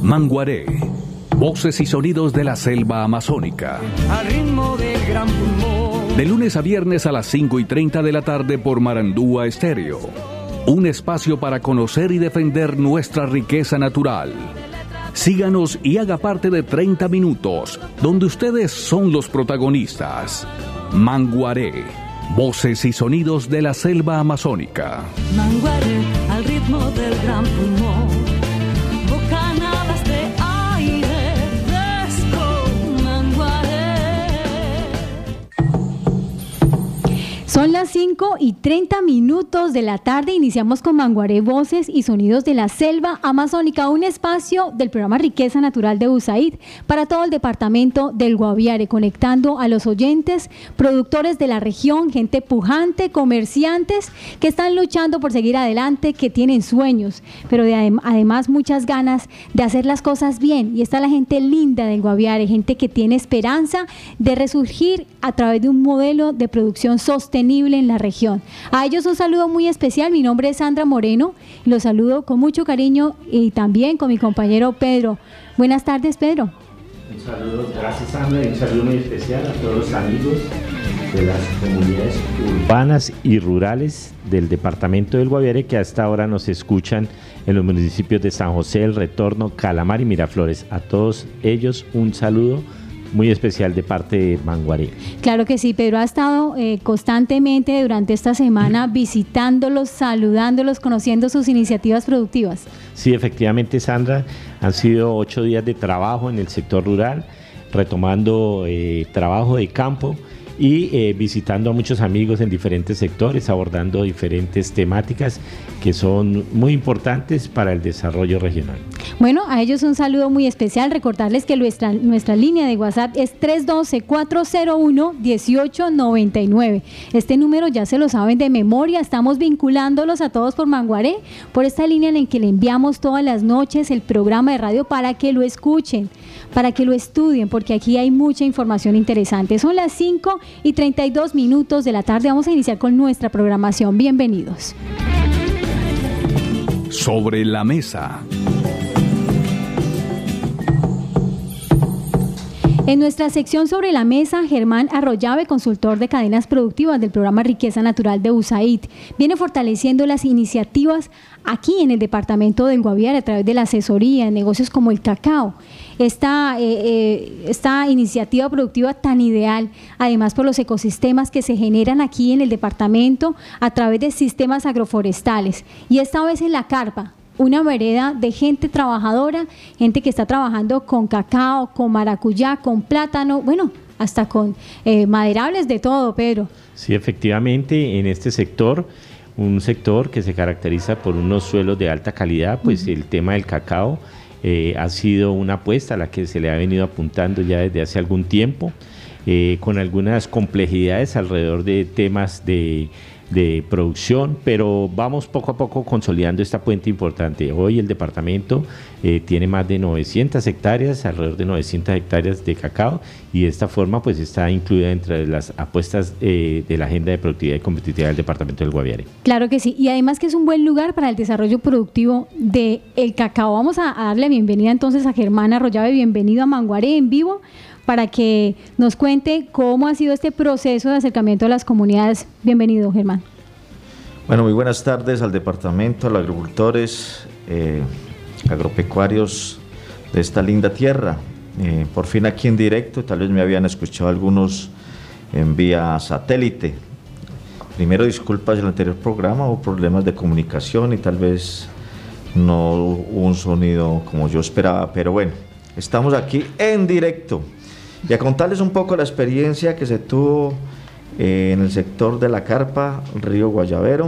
Manguaré, voces y sonidos de la selva amazónica. Al ritmo del gran pulmón. De lunes a viernes a las 5:30 de la tarde por Marandúa Estéreo. Un espacio para conocer y defender nuestra riqueza natural. Síganos y haga parte de 30 minutos, donde ustedes son los protagonistas. Manguaré, voces y sonidos de la selva amazónica. Manguaré, al ritmo del gran pulmón. Bocanadas de aire fresco. Manguaré. Son las 5:30 de la tarde. Iniciamos con Manguaré, voces y sonidos de la selva amazónica, un espacio del programa Riqueza Natural de USAID para todo el departamento del Guaviare, conectando a los oyentes, productores de la región, gente pujante, comerciantes que están luchando por seguir adelante, que tienen sueños, pero además muchas ganas de hacer las cosas bien. Y está la gente linda del Guaviare, gente que tiene esperanza de resurgir a través de un modelo de producción sostenible en la región. A ellos un saludo muy especial. Mi nombre es Sandra Moreno y los saludo con mucho cariño y también con mi compañero Pedro. Buenas tardes, Pedro. Un saludo, gracias Sandra, y un saludo muy especial a todos los amigos de las comunidades urbanas y rurales del departamento del Guaviare que hasta ahora nos escuchan en los municipios de San José, El Retorno, Calamar y Miraflores. A todos ellos un saludo muy especial de parte de Manguaré. Claro que sí, Pedro ha estado constantemente durante esta semana visitándolos, saludándolos, conociendo sus iniciativas productivas. Sí, efectivamente, Sandra, han sido 8 días de trabajo en el sector rural, retomando trabajo de campo y visitando a muchos amigos en diferentes sectores, abordando diferentes temáticas que son muy importantes para el desarrollo regional. Bueno, a ellos un saludo muy especial. Recordarles que nuestra línea de WhatsApp es 312-401-1899. Este número ya se lo saben de memoria. Estamos vinculándolos a todos por Manguaré, por esta línea en la que le enviamos todas las noches el programa de radio para que lo escuchen, para que lo estudien, porque aquí hay mucha información interesante. Son las 5:32 de la tarde. Vamos a iniciar con nuestra programación. Bienvenidos. Sobre la mesa. En nuestra sección Sobre la Mesa, Germán Arroyave, consultor de cadenas productivas del programa Riqueza Natural de USAID, viene fortaleciendo las iniciativas aquí en el departamento del Guaviare a través de la asesoría en negocios como el cacao. Esta iniciativa productiva tan ideal, además por los ecosistemas que se generan aquí en el departamento a través de sistemas agroforestales, y esta vez en La Carpa, una vereda de gente trabajadora, gente que está trabajando con cacao, con maracuyá, con plátano, bueno, hasta con maderables, de todo, Pedro. Sí, efectivamente, en este sector, un sector que se caracteriza por unos suelos de alta calidad, pues el tema del cacao ha sido una apuesta a la que se le ha venido apuntando ya desde hace algún tiempo, con algunas complejidades alrededor de temas de producción, pero vamos poco a poco consolidando esta puente importante. Hoy el departamento tiene más de 900 hectáreas, alrededor de 900 hectáreas de cacao, y de esta forma pues está incluida entre las apuestas de la agenda de productividad y competitividad del departamento del Guaviare. Claro que sí, y además que es un buen lugar para el desarrollo productivo del cacao. Vamos a darle bienvenida entonces a Germán Arroyave. Bienvenido a Manguaré en vivo, para que nos cuente cómo ha sido este proceso de acercamiento a las comunidades. Bienvenido, Germán. Bueno, muy buenas tardes al departamento, a los agricultores, agropecuarios de esta linda tierra. Por fin aquí en directo, tal vez me habían escuchado algunos en vía satélite. Primero, disculpas del anterior programa, hubo problemas de comunicación y tal vez no hubo un sonido como yo esperaba, pero bueno, estamos aquí en directo. Y a contarles un poco la experiencia que se tuvo en el sector de La Carpa, Río Guayavero.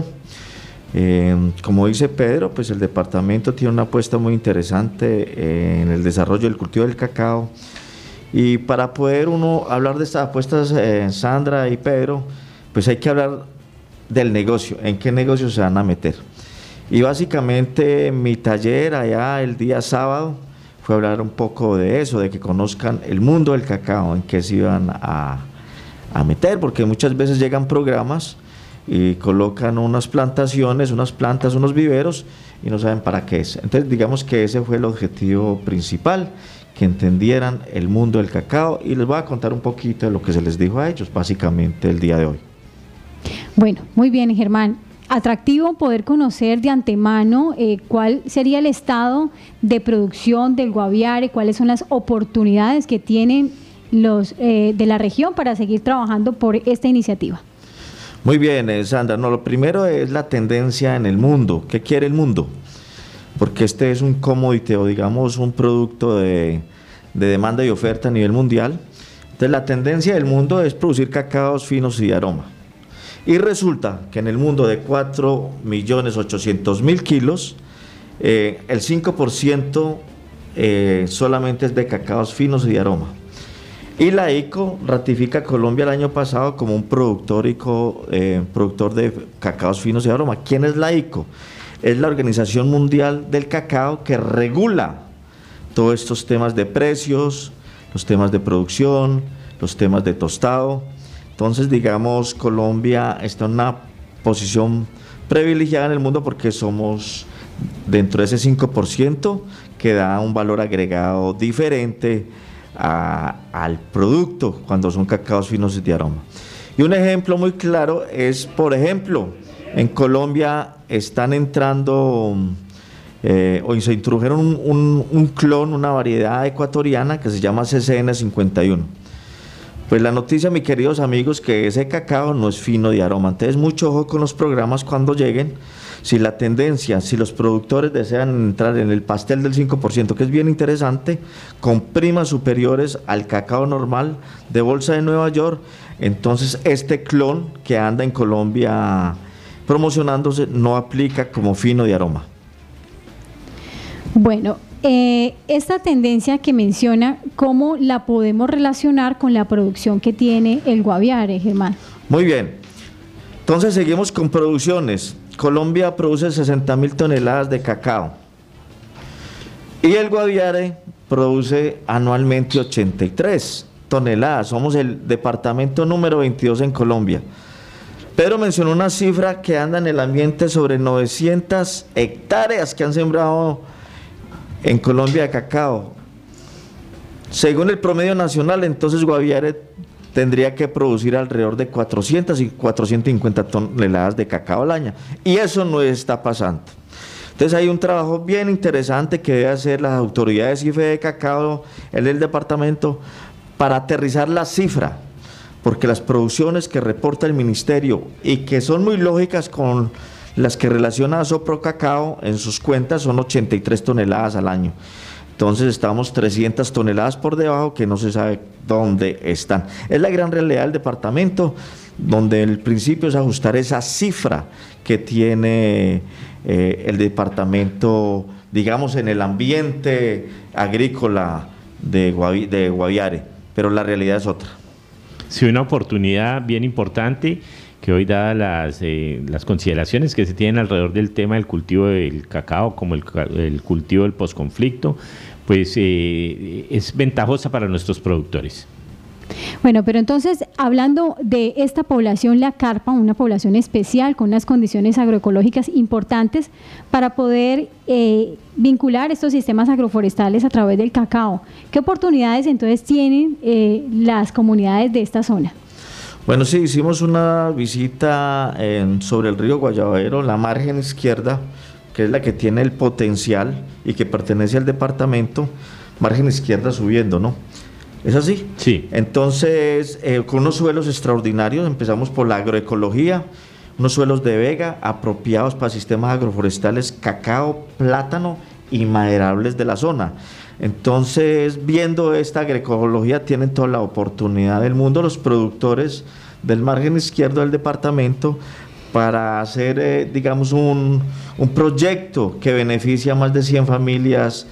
Como dice Pedro, pues el departamento tiene una apuesta muy interesante en el desarrollo del cultivo del cacao. Y para poder uno hablar de estas apuestas, Sandra y Pedro, pues hay que hablar del negocio, en qué negocio se van a meter. Y básicamente mi taller allá el día sábado fue hablar un poco de eso, de que conozcan el mundo del cacao, en qué se iban a meter, porque muchas veces llegan programas y colocan unas plantaciones, unas plantas, unos viveros y no saben para qué es. Entonces digamos que ese fue el objetivo principal, que entendieran el mundo del cacao, y les voy a contar un poquito de lo que se les dijo a ellos básicamente el día de hoy. Bueno, muy bien, Germán. Atractivo poder conocer de antemano cuál sería el estado de producción del Guaviare, cuáles son las oportunidades que tienen los de la región para seguir trabajando por esta iniciativa. Muy bien, Sandra. No, lo primero es la tendencia en el mundo. ¿Qué quiere el mundo? Porque este es un commodity, o digamos un producto de demanda y oferta a nivel mundial. Entonces la tendencia del mundo es producir cacaos finos y de aroma. Y resulta que en el mundo de 4.800.000 kilos, el 5% solamente es de cacaos finos y de aroma. Y la ICO ratifica a Colombia el año pasado como un productor de cacaos finos y de aroma. ¿Quién es la ICO? Es la Organización Mundial del Cacao, que regula todos estos temas de precios, los temas de producción, los temas de tostado. Entonces, digamos, Colombia está en una posición privilegiada en el mundo porque somos dentro de ese 5% que da un valor agregado diferente al producto cuando son cacaos finos y de aroma. Y un ejemplo muy claro es, por ejemplo, en Colombia están entrando o se introdujeron un clon, una variedad ecuatoriana que se llama CCN51. Pues la noticia, mis queridos amigos, que ese cacao no es fino de aroma. Entonces, mucho ojo con los programas cuando lleguen. Si la tendencia, si los productores desean entrar en el pastel del 5%, que es bien interesante, con primas superiores al cacao normal de bolsa de Nueva York, entonces este clon que anda en Colombia promocionándose no aplica como fino de aroma. Bueno, esta tendencia que menciona, ¿cómo la podemos relacionar con la producción que tiene el Guaviare, Germán? Muy bien. Entonces seguimos con producciones. Colombia produce 60.000 toneladas de cacao y el Guaviare produce anualmente 83 toneladas. Somos el departamento número 22 en Colombia. Pedro mencionó una cifra que anda en el ambiente sobre 900 hectáreas que han sembrado en Colombia de cacao. Según el promedio nacional, entonces Guaviare tendría que producir alrededor de 400 y 450 toneladas de cacao al año. Y eso no está pasando. Entonces hay un trabajo bien interesante que debe hacer las autoridades IFE de cacao en el departamento para aterrizar la cifra, porque las producciones que reporta el ministerio y que son muy lógicas con las que relaciona a Sopro Cacao en sus cuentas son 83 toneladas al año. Entonces estamos 300 toneladas por debajo que no se sabe dónde están. Es la gran realidad del departamento, donde el principio es ajustar esa cifra que tiene el departamento, digamos, en el ambiente agrícola de Guaviare, pero la realidad es otra. Sí, una oportunidad bien importante que hoy, dadas las consideraciones que se tienen alrededor del tema del cultivo del cacao, como el cultivo del posconflicto, pues es ventajosa para nuestros productores. Bueno, pero entonces, hablando de esta población, la carpa, una población especial con unas condiciones agroecológicas importantes para poder vincular estos sistemas agroforestales a través del cacao, ¿qué oportunidades entonces tienen las comunidades de esta zona? Bueno, sí, hicimos una visita sobre el río Guayabero, la margen izquierda, que es la que tiene el potencial y que pertenece al departamento, margen izquierda subiendo, ¿no? ¿Es así? Sí. Entonces, con unos suelos extraordinarios, empezamos por la agroecología, unos suelos de vega apropiados para sistemas agroforestales, cacao, plátano y maderables de la zona. Entonces, viendo esta agroecología, tienen toda la oportunidad del mundo los productores del margen izquierdo del departamento para hacer, digamos, un proyecto que beneficia a más de 100 familias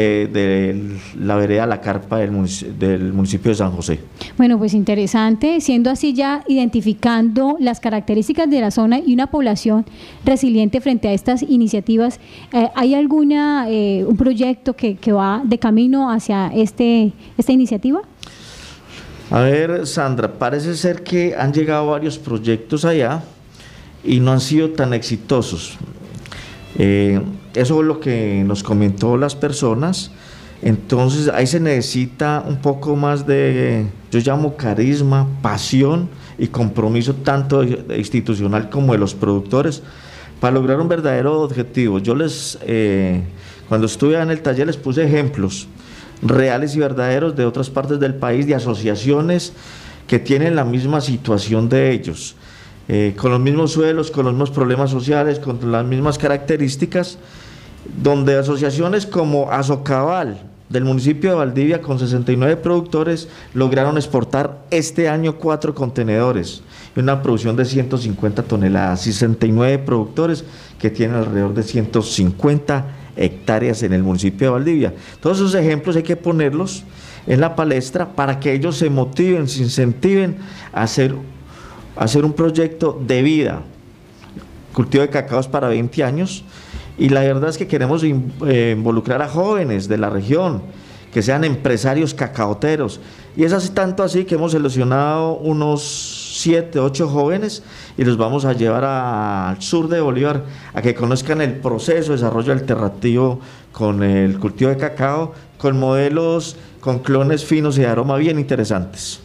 de la vereda La Carpa del municipio de San José. Bueno, pues interesante, siendo así ya identificando las características de la zona y una población resiliente frente a estas iniciativas. ¿Hay un proyecto que va de camino hacia esta iniciativa? A ver, Sandra, parece ser que han llegado varios proyectos allá. y no han sido tan exitosos. Eso es lo que nos comentó las personas. Entonces ahí se necesita un poco más de, yo llamo carisma, pasión y compromiso tanto institucional como de los productores para lograr un verdadero objetivo. Yo cuando estuve en el taller les puse ejemplos reales y verdaderos de otras partes del país, de asociaciones que tienen la misma situación de ellos, con los mismos suelos, con los mismos problemas sociales, con las mismas características, donde asociaciones como Azocabal del municipio de Valdivia, con 69 productores, lograron exportar este año 4 contenedores y una producción de 150 toneladas, 69 productores que tienen alrededor de 150 hectáreas en el municipio de Valdivia. Todos esos ejemplos hay que ponerlos en la palestra para que ellos se motiven, se incentiven a hacer un proyecto de vida. Cultivo de cacaos para 20 años, y la verdad es que queremos involucrar a jóvenes de la región, que sean empresarios cacaoteros, y es así, tanto así que hemos seleccionado unos 7, 8 jóvenes y los vamos a llevar al sur de Bolívar a que conozcan el proceso de desarrollo alternativo con el cultivo de cacao, con modelos, con clones finos y de aroma bien interesantes.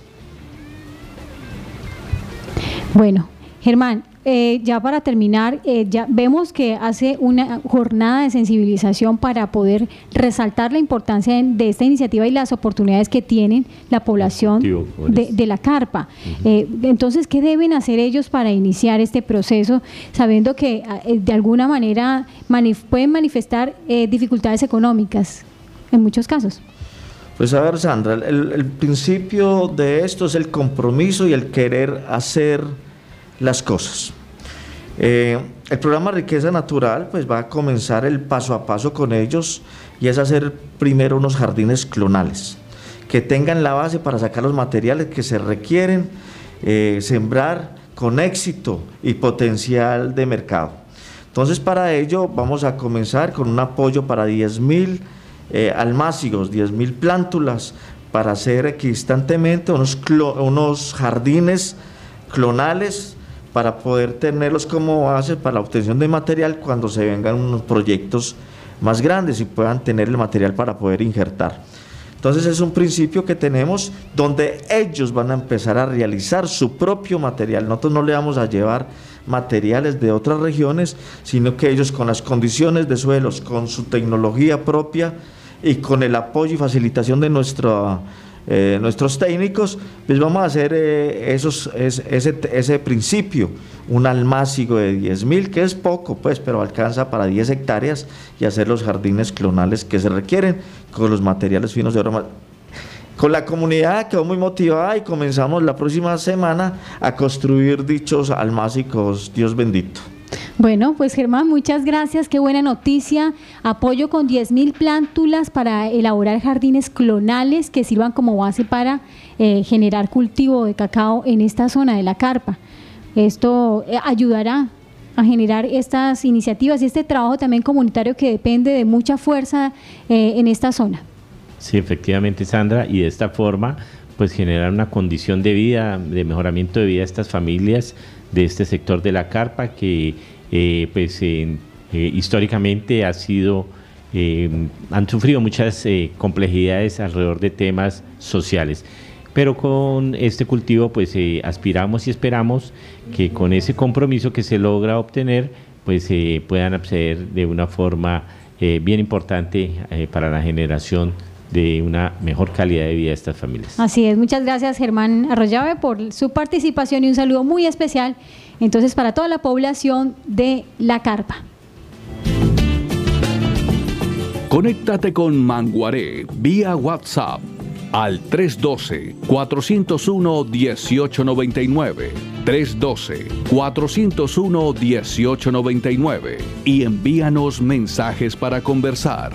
Bueno, Germán, ya para terminar, ya vemos que hace una jornada de sensibilización para poder resaltar la importancia de esta iniciativa y las oportunidades que tienen la población de la carpa. Entonces, ¿qué deben hacer ellos para iniciar este proceso, sabiendo que de alguna manera pueden manifestar dificultades económicas en muchos casos? Pues a ver, Sandra, el principio de esto es el compromiso y el querer hacer las cosas. El programa Riqueza Natural pues va a comenzar el paso a paso con ellos, y es hacer primero unos jardines clonales que tengan la base para sacar los materiales que se requieren, sembrar con éxito y potencial de mercado. Entonces, para ello vamos a comenzar con un apoyo para 10.000 almácigos, 10.000 plántulas, para hacer equidistantemente unos jardines clonales, para poder tenerlos como base para la obtención de material cuando se vengan unos proyectos más grandes y puedan tener el material para poder injertar. Entonces es un principio que tenemos donde ellos van a empezar a realizar su propio material. Nosotros no le vamos a llevar materiales de otras regiones, sino que ellos, con las condiciones de suelos, con su tecnología propia y con el apoyo y facilitación de nuestros técnicos, pues vamos a hacer ese principio, un almácigo de 10.000, que es poco pues, pero alcanza para 10 hectáreas, y hacer los jardines clonales que se requieren con los materiales finos de aroma. Con la comunidad quedó muy motivada y comenzamos la próxima semana a construir dichos almácigos, Dios bendito. Bueno, pues Germán, muchas gracias, qué buena noticia. Apoyo con 10.000 plántulas para elaborar jardines clonales que sirvan como base para generar cultivo de cacao en esta zona de la carpa. Esto ayudará a generar estas iniciativas y este trabajo también comunitario que depende de mucha fuerza en esta zona. Sí, efectivamente, Sandra, y de esta forma pues generar una condición de vida, de mejoramiento de vida a estas familias de este sector de la carpa que históricamente han sufrido muchas complejidades alrededor de temas sociales. Pero con este cultivo pues aspiramos y esperamos que con ese compromiso que se logra obtener pues puedan acceder de una forma bien importante para la generación de una mejor calidad de vida de estas familias. Así es, muchas gracias Germán Arroyave por su participación y un saludo muy especial entonces para toda la población de La Carpa. Conéctate con Manguaré vía WhatsApp al 312-401-1899, 312-401-1899 y envíanos mensajes para conversar.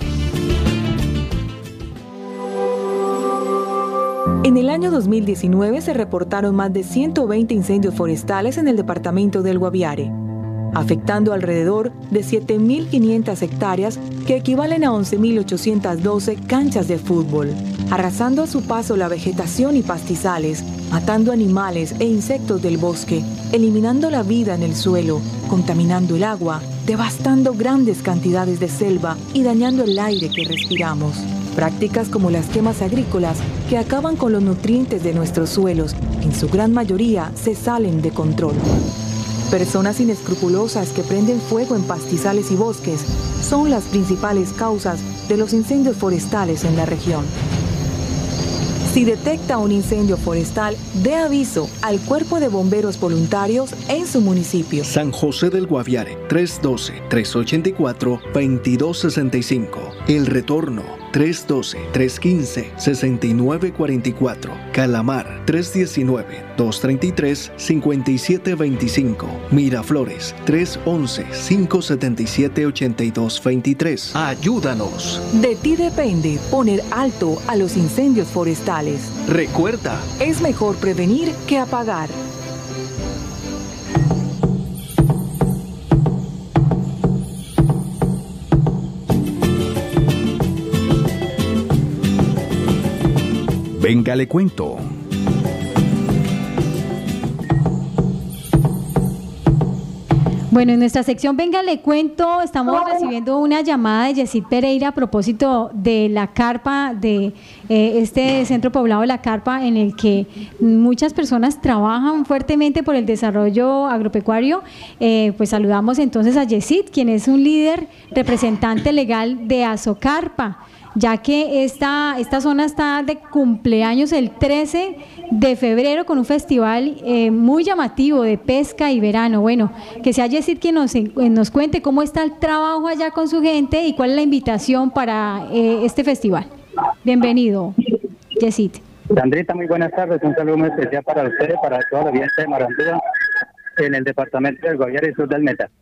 En el año 2019 se reportaron más de 120 incendios forestales en el departamento del Guaviare. afectando alrededor de 7.500 hectáreas que equivalen a 11.812 canchas de fútbol, arrasando a su paso la vegetación y pastizales, matando animales e insectos del bosque, eliminando la vida en el suelo, contaminando el agua, devastando grandes cantidades de selva y dañando el aire que respiramos. Prácticas como las quemas agrícolas que acaban con los nutrientes de nuestros suelos, en su gran mayoría se salen de control. Personas inescrupulosas que prenden fuego en pastizales y bosques son las principales causas de los incendios forestales en la región. Si detecta un incendio forestal, dé aviso al Cuerpo de Bomberos Voluntarios en su municipio. San José del Guaviare, 312-384-2265. El Retorno, 312-315-6944. Calamar, 319-233-5725. Miraflores, 311-577-8223. Ayúdanos. De ti depende poner alto a los incendios forestales. Recuerda, es mejor prevenir que apagar. Venga, le cuento. Bueno, en nuestra sección Venga, le cuento, estamos recibiendo una llamada de Yesid Pereira a propósito de la carpa, de este centro poblado La Carpa, en el que muchas personas trabajan fuertemente por el desarrollo agropecuario. Pues saludamos entonces a Yesid, quien es un líder representante legal de Asocarpa, ya que esta zona está de cumpleaños el 13 de febrero con un festival muy llamativo de pesca y verano. Bueno, que sea Yesid quien nos cuente cómo está el trabajo allá con su gente y cuál es la invitación para este festival. Bienvenido, Yesid. Sandrita, muy buenas tardes. Un saludo muy especial para ustedes, para toda la audiencia de Marandúa en el departamento del Guaviare y sur del Meta.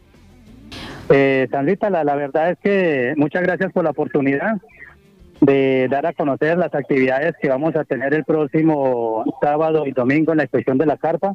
Sandrita, la verdad es que muchas gracias por la oportunidad de dar a conocer las actividades que vamos a tener el próximo sábado y domingo en la exposición de La Carpa.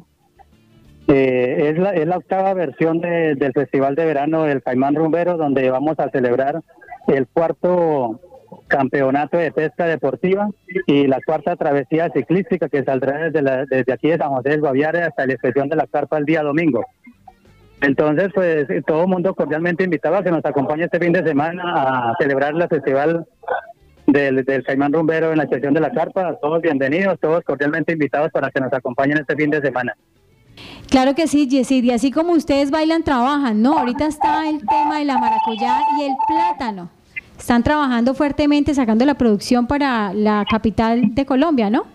Es la octava versión del Festival de Verano del Caimán Rumbero, donde vamos a celebrar el cuarto campeonato de pesca deportiva y la cuarta travesía ciclística que saldrá desde aquí de San José del Guaviare hasta la exposición de La Carpa el día domingo. Entonces, pues todo el mundo cordialmente invitado a que nos acompañe este fin de semana a celebrar el festival del Caimán Rumbero en la exposición de La Carpa. Todos bienvenidos, todos cordialmente invitados para que nos acompañen este fin de semana. Claro que sí, Yesid, y así como ustedes bailan, trabajan, ¿no? Ahorita está el tema de la maracuyá y el plátano. Están trabajando fuertemente, sacando la producción para la capital de Colombia, ¿no?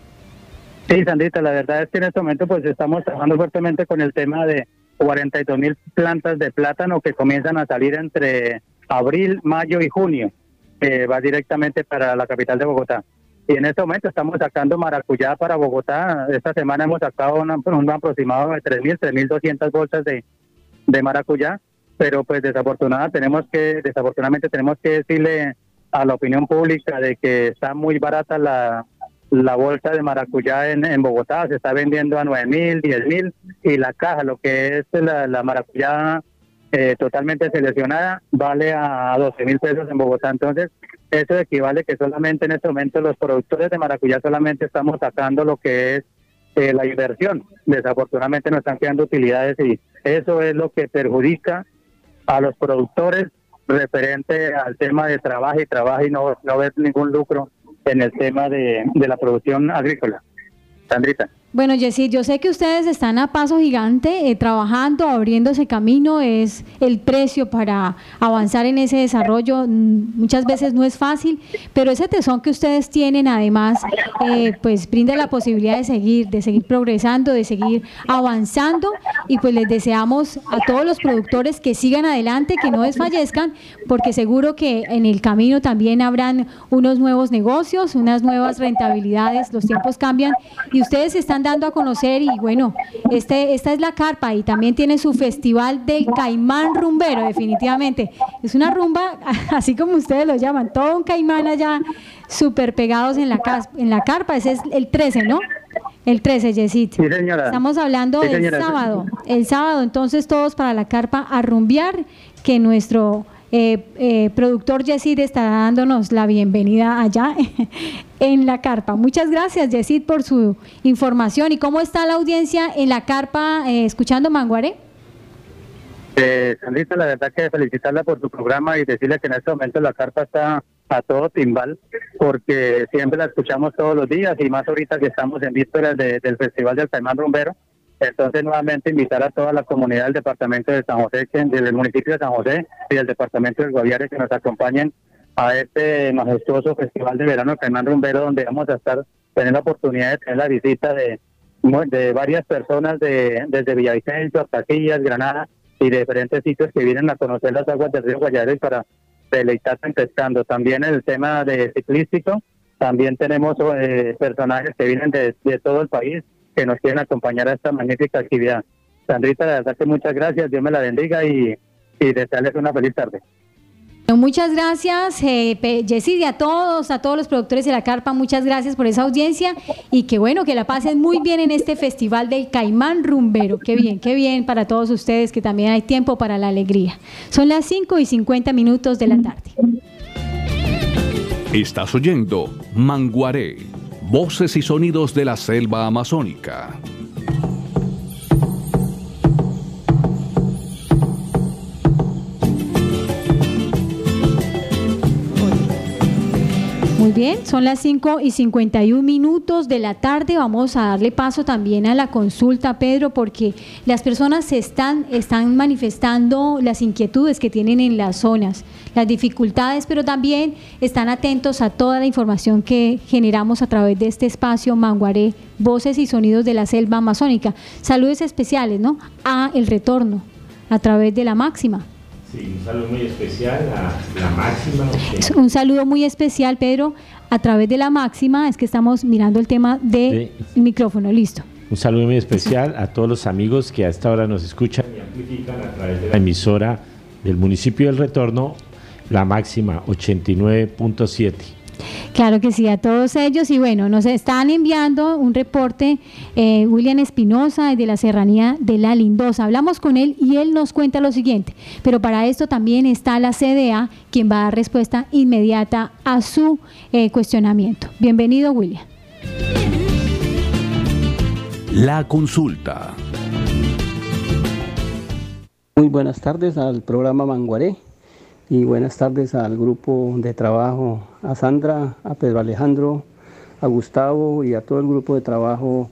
Sí, Sandrita, la verdad es que en este momento pues estamos trabajando fuertemente con el tema de 42.000 plantas de plátano que comienzan a salir entre abril, mayo y junio, que va directamente para la capital de Bogotá. Y en este momento estamos sacando maracuyá para Bogotá. Esta semana hemos sacado un aproximado de 3.200 bolsas de maracuyá, pero pues desafortunadamente tenemos que decirle a la opinión pública de que está muy barata la bolsa de maracuyá en Bogotá. Se está vendiendo a 9.000, 10.000 y la caja, lo que es la maracuyá totalmente seleccionada, vale a 12.000 pesos en Bogotá. Entonces eso equivale que solamente en este momento los productores de maracuyá solamente estamos sacando lo que es la inversión. Desafortunadamente no están quedando utilidades y eso es lo que perjudica a los productores referente al tema de trabajo y no ver ningún lucro en el tema de la producción agrícola. Sandrita. Bueno, Yesid, yo sé que ustedes están a paso gigante trabajando, abriéndose camino, es el precio para avanzar en ese desarrollo. Muchas veces no es fácil, pero ese tesón que ustedes tienen además pues brinda la posibilidad de seguir progresando, de seguir avanzando, y pues les deseamos a todos los productores que sigan adelante, que no desfallezcan, porque seguro que en el camino también habrán unos nuevos negocios, unas nuevas rentabilidades. Los tiempos cambian y ustedes se están dando a conocer, y bueno, esta es La Carpa y también tiene su festival del Caimán Rumbero. Definitivamente es una rumba, así como ustedes lo llaman, todo un caimán allá súper pegados en la carpa. Ese es el 13, ¿no? El 13, Yesid. Sí, señora. Estamos hablando Sí, del señora. sábado. El sábado, entonces, todos para la carpa a rumbear, que nuestro productor Yesid estará dándonos la bienvenida allá en la carpa. Muchas gracias, Yesid, por su información. ¿Y cómo está la audiencia en la carpa escuchando Manguaré? Sandrita, la verdad que felicitarla por su programa y decirle que en este momento la carpa está a todo timbal, porque siempre la escuchamos todos los días y más ahorita que estamos en vísperas del Festival del Caimán Rumbero. Entonces, nuevamente invitar a toda la comunidad del departamento de San José, del municipio de San José y del departamento del Guaviare que nos acompañen a este majestuoso Festival de Verano del Caimán Rumbero, donde vamos a estar teniendo la oportunidad de tener la visita de varias personas desde Villavicencio, Taquillas, Granada y de diferentes sitios que vienen a conocer las aguas del río Guaviare para deleitarse pescando. También el tema de ciclístico, también tenemos personajes que vienen de todo el país que nos quieren acompañar a esta magnífica actividad. Sandrita, la verdad que muchas gracias, Dios me la bendiga y desearles una feliz tarde. Muchas gracias, Yesid, y a todos los productores de la carpa, muchas gracias por esa audiencia y que bueno, que la pasen muy bien en este Festival del Caimán Rumbero. Qué bien para todos ustedes, que también hay tiempo para la alegría. Son las 5:50 de la tarde. Estás oyendo Manguaré, voces y sonidos de la selva amazónica. Muy bien, son las 5:51 de la tarde. Vamos a darle paso también a la consulta, Pedro, porque las personas están manifestando las inquietudes que tienen en las zonas, las dificultades, pero también están atentos a toda la información que generamos a través de este espacio Manguaré, voces y sonidos de la selva amazónica. Saludos especiales, ¿no?, a El Retorno, a través de La Máxima. Sí, un saludo muy especial a La Máxima. Un saludo muy especial, Pedro, a través de La Máxima. Es que estamos mirando el tema del micrófono, listo. Un saludo muy especial a todos los amigos que a esta hora nos escuchan y amplifican a través de la emisora del municipio del Retorno, La Máxima 89.7. Claro que sí, a todos ellos. Y bueno, nos están enviando un reporte William Espinosa de la Serranía de La Lindosa. Hablamos con él y él nos cuenta lo siguiente, pero para esto también está la CDA, quien va a dar respuesta inmediata a su cuestionamiento. Bienvenido, William. La consulta. Muy buenas tardes al programa Manguaré. Y buenas tardes al grupo de trabajo, a Sandra, a Pedro Alejandro, a Gustavo y a todo el grupo de trabajo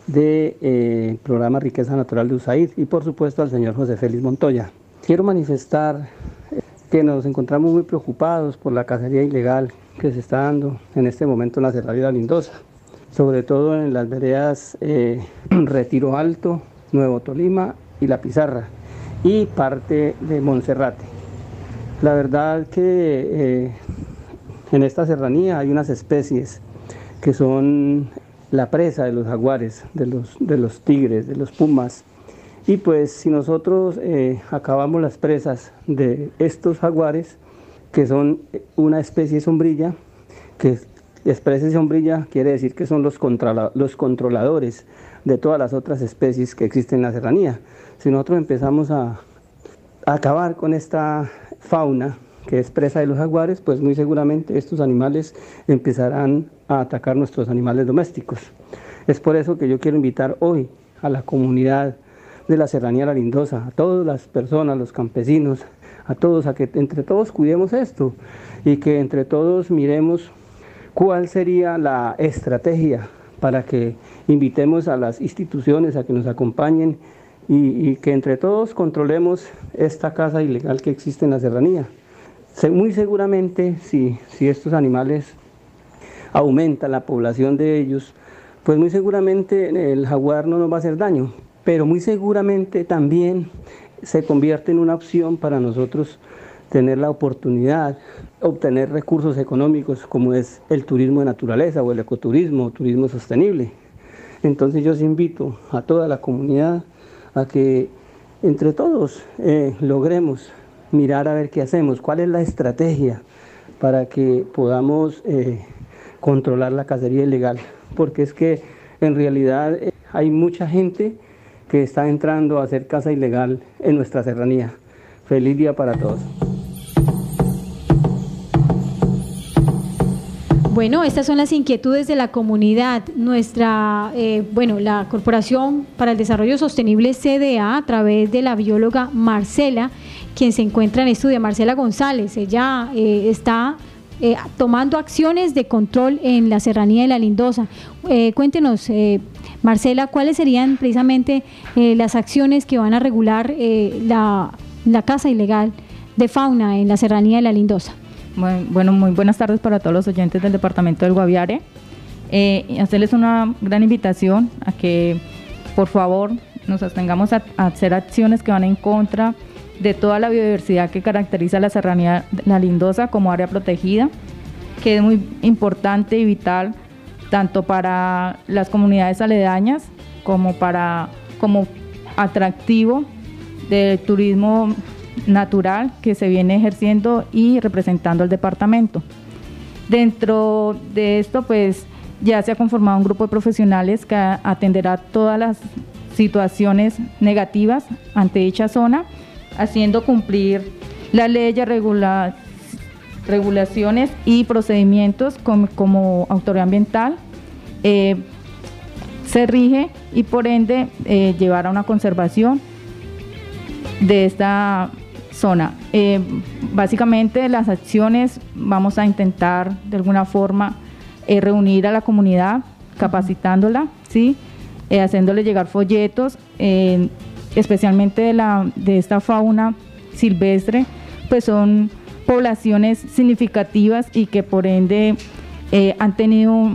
del programa Riqueza Natural de USAID y por supuesto al señor José Félix Montoya. Quiero manifestar que nos encontramos muy preocupados por la cacería ilegal que se está dando en este momento en la Serranía de La Lindosa, sobre todo en las veredas Retiro Alto, Nuevo Tolima y La Pizarra y parte de Monserrate. La verdad que en esta serranía hay unas especies que son la presa de los jaguares, de los tigres, de los pumas. Y pues si nosotros acabamos las presas de estos jaguares, que son una especie sombrilla, que especie sombrilla quiere decir que son los controladores de todas las otras especies que existen en la serranía. Si nosotros empezamos a acabar con esta fauna que es presa de los jaguares, pues muy seguramente estos animales empezarán a atacar nuestros animales domésticos. Es por eso que yo quiero invitar hoy a la comunidad de la Serranía de La Lindosa, a todas las personas, los campesinos, a todos, a que entre todos cuidemos esto y que entre todos miremos cuál sería la estrategia para que invitemos a las instituciones a que nos acompañen y que entre todos controlemos esta caza ilegal que existe en la serranía. Muy seguramente, si estos animales aumentan la población de ellos, pues muy seguramente el jaguar no nos va a hacer daño, pero muy seguramente también se convierte en una opción para nosotros tener la oportunidad, obtener recursos económicos como es el turismo de naturaleza o el ecoturismo o turismo sostenible. Entonces yo os invito a toda la comunidad a que entre todos logremos mirar a ver qué hacemos, cuál es la estrategia para que podamos controlar la cacería ilegal, porque es que En realidad hay mucha gente que está entrando a hacer casa ilegal en nuestra serranía. Feliz día para todos. Bueno, estas son las inquietudes de la comunidad. La Corporación para el Desarrollo Sostenible CDA, a través de la bióloga Marcela, quien se encuentra en estudio, Marcela González. Ella está tomando acciones de control en la serranía de La Lindosa. Cuéntenos, Marcela, ¿cuáles serían precisamente las acciones que van a regular la caza ilegal de fauna en la serranía de La Lindosa? Bueno, muy buenas tardes para todos los oyentes del departamento del Guaviare. Hacerles una gran invitación a que, por favor, nos abstengamos a hacer acciones que van en contra de toda la biodiversidad que caracteriza la serranía de La Lindosa como área protegida, que es muy importante y vital tanto para las comunidades aledañas como atractivo del turismo natural que se viene ejerciendo y representando al departamento. Dentro de esto, pues ya se ha conformado un grupo de profesionales que atenderá todas las situaciones negativas ante dicha zona, haciendo cumplir la ley, regulaciones y procedimientos como autoridad ambiental. Se rige y por ende llevar a una conservación de esta zona. Básicamente las acciones vamos a intentar de alguna forma reunir a la comunidad, capacitándola, ¿sí? Haciéndole llegar folletos, especialmente de esta fauna silvestre, pues son poblaciones significativas y que por ende han tenido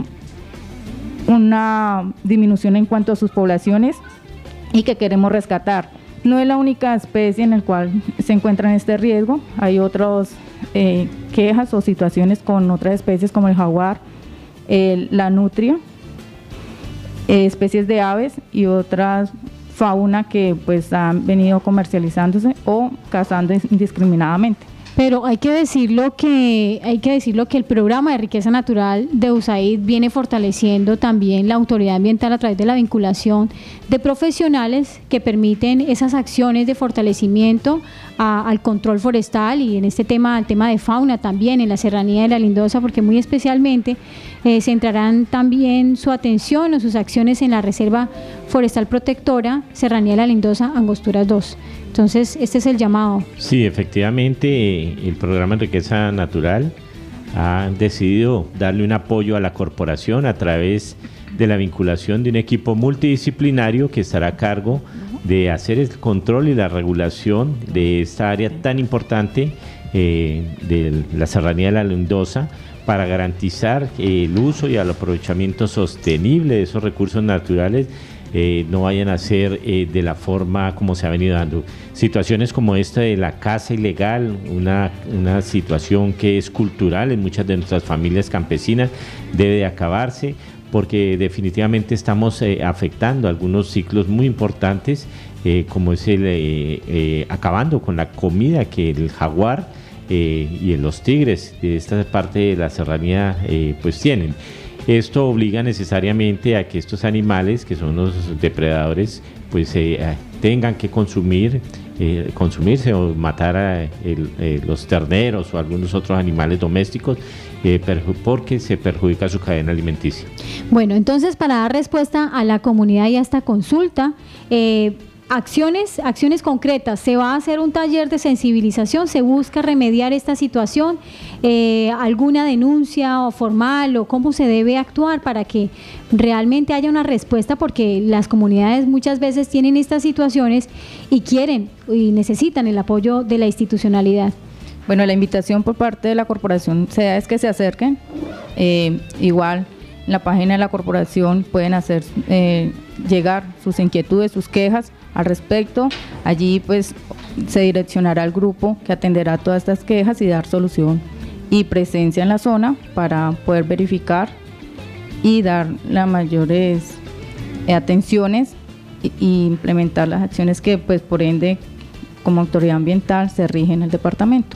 una disminución en cuanto a sus poblaciones y que queremos rescatar. No es la única especie en la cual se encuentra en este riesgo, hay otras quejas o situaciones con otras especies como el jaguar, la nutria, especies de aves y otras fauna que pues han venido comercializándose o cazando indiscriminadamente. Pero hay que decirlo que el programa de riqueza natural de USAID viene fortaleciendo también la autoridad ambiental a través de la vinculación de profesionales que permiten esas acciones de fortalecimiento al control forestal y en este tema, al tema de fauna también en la serranía de La Lindosa, porque muy especialmente centrarán también su atención o sus acciones en la Reserva Forestal Protectora Serranía de La Lindosa, Angosturas 2. Entonces, este es el llamado. Sí, efectivamente, el programa de riqueza natural ha decidido darle un apoyo a la corporación a través de la vinculación de un equipo multidisciplinario que estará a cargo de hacer el control y la regulación de esta área tan importante de la serranía de La Lindosa para garantizar el uso y el aprovechamiento sostenible de esos recursos naturales. No vayan a ser de la forma como se ha venido dando. Situaciones como esta de la caza ilegal, una situación que es cultural en muchas de nuestras familias campesinas, debe de acabarse porque definitivamente estamos afectando algunos ciclos muy importantes, como es acabando con la comida que el jaguar y los tigres de esta parte de la serranía pues tienen. Esto obliga necesariamente a que estos animales, que son los depredadores, pues tengan que consumirse o matar a los terneros o algunos otros animales domésticos, porque se perjudica su cadena alimenticia. Bueno, entonces para dar respuesta a la comunidad y a esta consulta, acciones concretas. Se va a hacer un taller de sensibilización, se busca remediar esta situación, alguna denuncia o formal o cómo se debe actuar para que realmente haya una respuesta, porque las comunidades muchas veces tienen estas situaciones y quieren y necesitan el apoyo de la institucionalidad. Bueno, la invitación por parte de la corporación es que se acerquen. Igual en la página de la corporación pueden hacer llegar sus inquietudes, sus quejas al respecto. Allí pues se direccionará al grupo que atenderá todas estas quejas y dar solución y presencia en la zona para poder verificar y dar las mayores atenciones y implementar las acciones que pues por ende como autoridad ambiental se rigen en el departamento.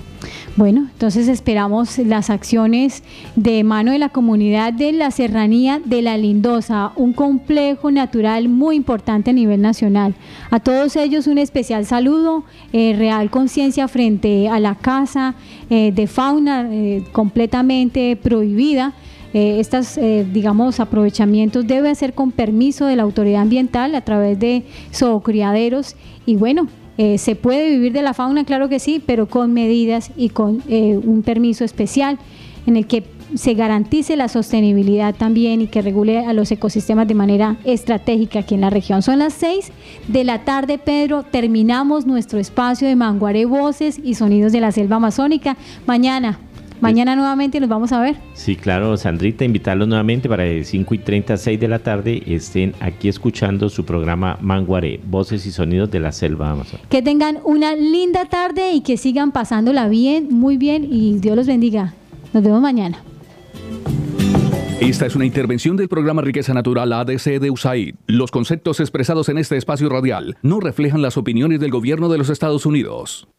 Bueno, entonces esperamos las acciones de mano de la comunidad de la Serranía de La Lindosa, un complejo natural muy importante a nivel nacional. A todos ellos un especial saludo, real conciencia frente a la caza de fauna completamente prohibida. Estos, digamos, aprovechamientos debe ser con permiso de la autoridad ambiental a través de zoocriaderos y bueno, se puede vivir de la fauna, claro que sí, pero con medidas y con un permiso especial en el que se garantice la sostenibilidad también y que regule a los ecosistemas de manera estratégica aquí en la región. Son las 6 de la tarde, Pedro, terminamos nuestro espacio de Manguaré Voces y Sonidos de la Selva Amazónica. Mañana nuevamente nos vamos a ver. Sí, claro, Sandrita, invitarlos nuevamente para de 5:30 a 6 de la tarde estén aquí escuchando su programa Manguaré, Voces y Sonidos de la Selva Amazónica. Que tengan una linda tarde y que sigan pasándola bien, muy bien y Dios los bendiga. Nos vemos mañana. Esta es una intervención del programa Riqueza Natural ADC de USAID. Los conceptos expresados en este espacio radial no reflejan las opiniones del gobierno de los Estados Unidos.